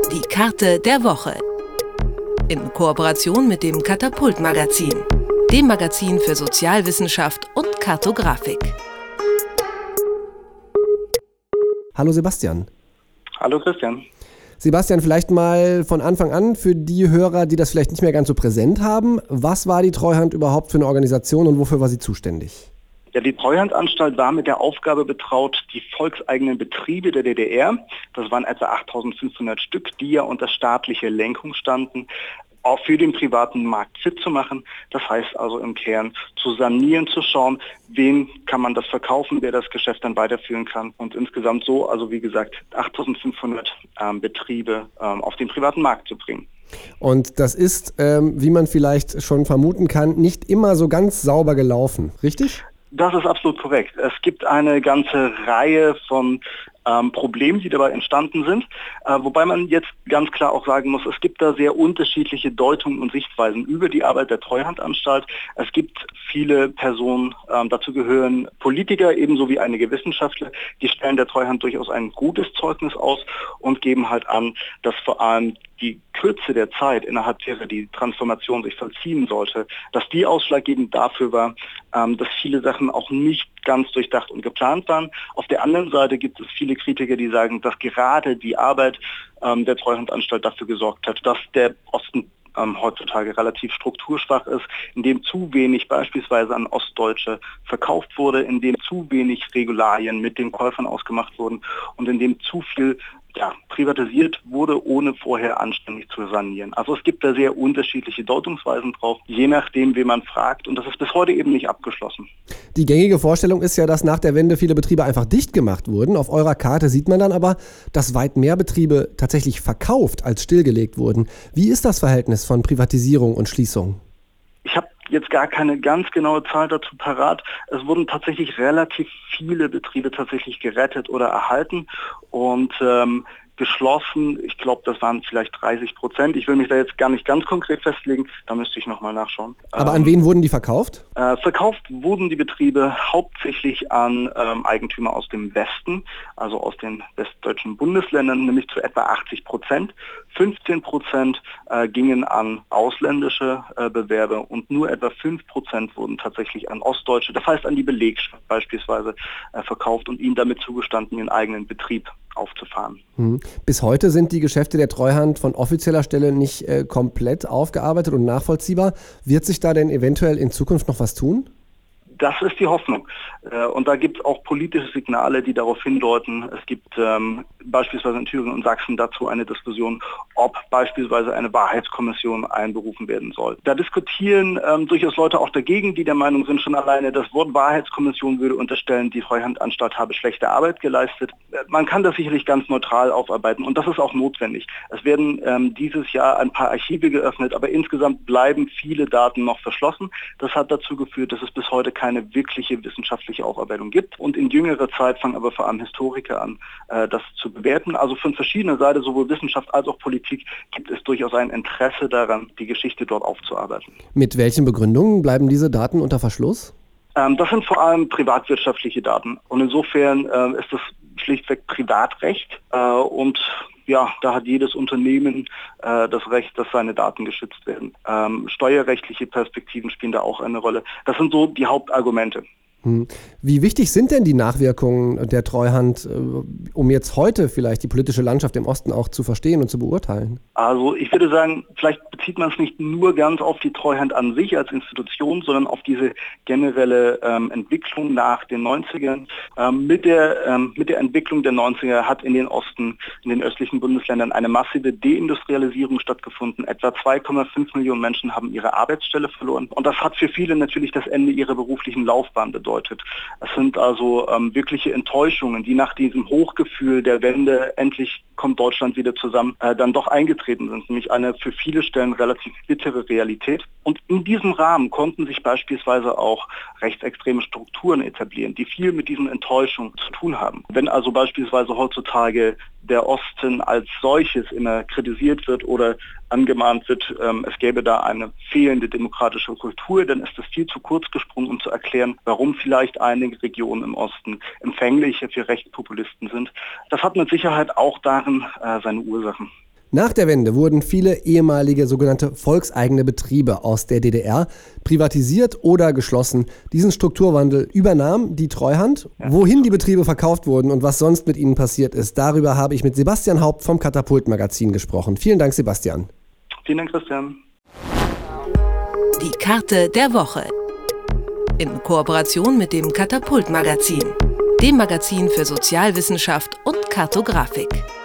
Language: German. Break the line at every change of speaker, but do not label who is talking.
Die Karte der Woche. In Kooperation mit dem Katapult-Magazin, dem Magazin für Sozialwissenschaft und Kartografik.
Hallo Sebastian.
Hallo Christian.
Sebastian, vielleicht mal von Anfang an für die Hörer, die das vielleicht nicht mehr ganz so präsent haben. Was war die Treuhand überhaupt für eine Organisation und wofür war sie zuständig?
Ja, die Treuhandanstalt war mit der Aufgabe betraut, die volkseigenen Betriebe der DDR, das waren etwa 8.500 Stück, die ja unter staatlicher Lenkung standen, auch für den privaten Markt fit zu machen. Das heißt also im Kern zu sanieren, zu schauen, wen kann man das verkaufen, wer das Geschäft dann weiterführen kann. Und insgesamt so, also wie gesagt, 8.500 Betriebe auf den privaten Markt zu bringen.
Und das ist, wie man vielleicht schon vermuten kann, nicht immer so ganz sauber gelaufen, richtig?
Das ist absolut korrekt. Es gibt eine ganze Reihe von Problemen, die dabei entstanden sind, wobei man jetzt ganz klar auch sagen muss, es gibt da sehr unterschiedliche Deutungen und Sichtweisen über die Arbeit der Treuhandanstalt. Es gibt viele Personen, dazu gehören Politiker ebenso wie einige Wissenschaftler, die stellen der Treuhand durchaus ein gutes Zeugnis aus und geben halt an, dass vor allem die Kürze der Zeit, innerhalb derer die Transformation sich vollziehen sollte, dass die ausschlaggebend dafür war, dass viele Sachen auch nicht ganz durchdacht und geplant waren. Auf der anderen Seite gibt es viele Kritiker, die sagen, dass gerade die Arbeit der Treuhandanstalt dafür gesorgt hat, dass der Osten heutzutage relativ strukturschwach ist, in dem zu wenig beispielsweise an Ostdeutsche verkauft wurde, in dem zu wenig Regularien mit den Käufern ausgemacht wurden und in dem zu viel privatisiert wurde, ohne vorher anständig zu sanieren. Also es gibt da sehr unterschiedliche Deutungsweisen drauf, je nachdem, wen man fragt. Und das ist bis heute eben nicht abgeschlossen.
Die gängige Vorstellung ist ja, dass nach der Wende viele Betriebe einfach dicht gemacht wurden. Auf eurer Karte sieht man dann aber, dass weit mehr Betriebe tatsächlich verkauft als stillgelegt wurden. Wie ist das Verhältnis von Privatisierung und Schließung?
Ich habe jetzt gar keine ganz genaue Zahl dazu parat. Es wurden tatsächlich relativ viele Betriebe tatsächlich gerettet oder erhalten und geschlossen. Ich glaube, das waren vielleicht 30%. Ich will mich da jetzt gar nicht ganz konkret festlegen. Da müsste ich nochmal nachschauen.
Aber an wen wurden die verkauft?
Verkauft wurden die Betriebe hauptsächlich an Eigentümer aus dem Westen, also aus den westdeutschen Bundesländern, nämlich zu etwa 80%. 15% gingen an ausländische Bewerber und nur etwa 5% wurden tatsächlich an Ostdeutsche, das heißt an die Belegschaft beispielsweise, verkauft und ihnen damit zugestanden, ihren eigenen Betrieb aufzufahren.
Bis heute sind die Geschäfte der Treuhand von offizieller Stelle nicht komplett aufgearbeitet und nachvollziehbar. Wird sich da denn eventuell in Zukunft noch was tun?
Das ist die Hoffnung. Und da gibt es auch politische Signale, die darauf hindeuten. Es gibt beispielsweise in Thüringen und Sachsen dazu eine Diskussion, ob beispielsweise eine Wahrheitskommission einberufen werden soll. Da diskutieren durchaus Leute auch dagegen, die der Meinung sind, schon alleine das Wort Wahrheitskommission würde unterstellen, die Treuhandanstalt habe schlechte Arbeit geleistet. Man kann das sicherlich ganz neutral aufarbeiten und das ist auch notwendig. Es werden dieses Jahr ein paar Archive geöffnet, aber insgesamt bleiben viele Daten noch verschlossen. Das hat dazu geführt, dass es bis heute keine wirkliche wissenschaftliche Aufarbeitung gibt. Und in jüngerer Zeit fangen aber vor allem Historiker an, das zu bewerten. Also von verschiedener Seite, sowohl Wissenschaft als auch Politik, gibt es durchaus ein Interesse daran, die Geschichte dort aufzuarbeiten.
Mit welchen Begründungen bleiben diese Daten unter Verschluss?
Das sind vor allem privatwirtschaftliche Daten. Und insofern ist das schlichtweg Privatrecht und ja, da hat jedes Unternehmen das Recht, dass seine Daten geschützt werden. Steuerrechtliche Perspektiven spielen da auch eine Rolle. Das sind so die Hauptargumente.
Wie wichtig sind denn die Nachwirkungen der Treuhand, um jetzt heute vielleicht die politische Landschaft im Osten auch zu verstehen und zu beurteilen?
Also ich würde sagen, vielleicht bezieht man es nicht nur ganz auf die Treuhand an sich als Institution, sondern auf diese generelle Entwicklung nach den 90ern. Mit der Entwicklung der 90er hat in den Osten, in den östlichen Bundesländern eine massive Deindustrialisierung stattgefunden. Etwa 2,5 Millionen Menschen haben ihre Arbeitsstelle verloren. Und das hat für viele natürlich das Ende ihrer beruflichen Laufbahn bedeutet. Es sind also wirkliche Enttäuschungen, die nach diesem Hochgefühl der Wende, endlich kommt Deutschland wieder zusammen, dann doch eingetreten sind. Nämlich eine für viele Stellen relativ bittere Realität. Und in diesem Rahmen konnten sich beispielsweise auch rechtsextreme Strukturen etablieren, die viel mit diesen Enttäuschungen zu tun haben. Wenn also beispielsweise heutzutage der Osten als solches immer kritisiert wird oder angemahnt wird, es gäbe da eine fehlende demokratische Kultur, dann ist es viel zu kurz gesprungen, um zu erklären, warum vielleicht einige Regionen im Osten empfänglicher für Rechtspopulisten sind. Das hat mit Sicherheit auch darin seine Ursachen.
Nach der Wende wurden viele ehemalige sogenannte volkseigene Betriebe aus der DDR privatisiert oder geschlossen. Diesen Strukturwandel übernahm die Treuhand. Wohin die Betriebe verkauft wurden und was sonst mit ihnen passiert ist, darüber habe ich mit Sebastian Haupt vom Katapult-Magazin gesprochen. Vielen Dank, Sebastian.
Vielen Dank, Christian.
Die Karte der Woche. In Kooperation mit dem Katapult-Magazin, dem Magazin für Sozialwissenschaft und Kartografik.